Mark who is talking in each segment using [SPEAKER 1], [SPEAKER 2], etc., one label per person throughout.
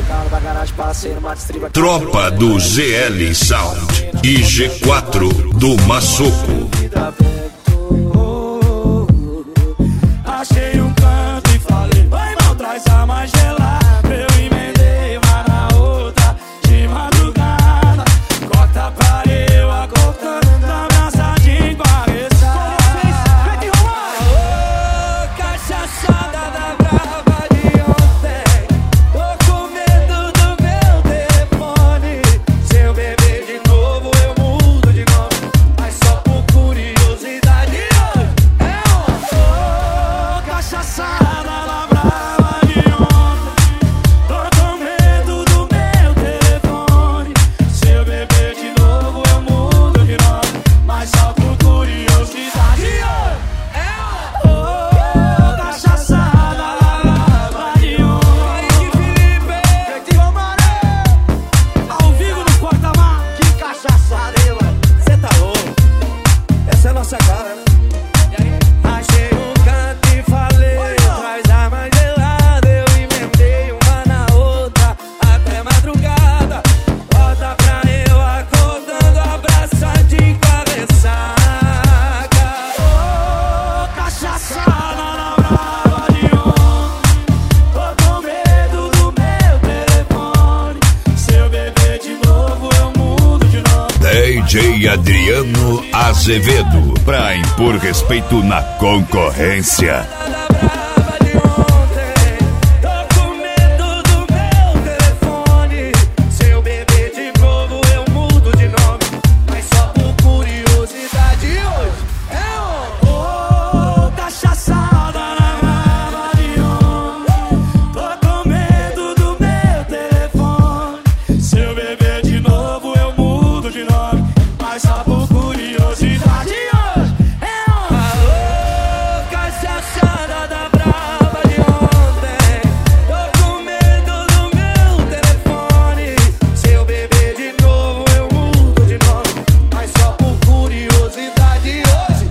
[SPEAKER 1] Tropa do ZL Sound e G4 do Massoco.
[SPEAKER 2] Achei um canto e falei, vai mal, traz a mais gelada. Eu emendei uma na outra de madrugada. Corta pra eu acordando, abraçadinho com a ressaca. Ô, cachaçada da brava de ontem. Tô com medo do meu telefone. Se eu beber de novo eu mudo de nome, mas só por curiosidade. Cachaçada na brava de ontem. Tô com medo do meu telefone. Se eu beber de novo eu mudo de nome, mas só por curiosidade. Cachaçada na brava de ontem. Felipe, Jeitinho Maré, ao vivo no porta-mar. Que cachaçada, hein, mano? Cê tá louco? Essa é a nossa cara, né? Achei um canto e falei, traz a mais gelada. Eu emendei uma na outra até madrugada. Volta pra eu acordando, abraçadinho com a ressaca. Ô, cachaçada na brava de ontem. Tô com medo do meu telefone. Se eu beber de novo eu mudo de nome.
[SPEAKER 1] DJ Adriano Azevedo, pra impor respeito na concorrência.
[SPEAKER 2] Tô com medo do meu telefone. Se eu beber de novo eu mudo de nome, mas só por curiosidade. Hoje é cachaçada na brava de ontem. Tô com medo do meu telefone. Se eu beber de novo eu mudo de nome, mas só por curiosidade. Cachaçada da brava de ontem. Tô com medo do meu telefone. Se eu beber de novo eu mudo de nome, mas só por curiosidade. Hoje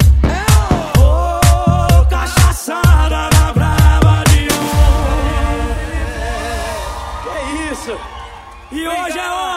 [SPEAKER 2] é cachaçada da brava de ontem. Que isso? E hoje é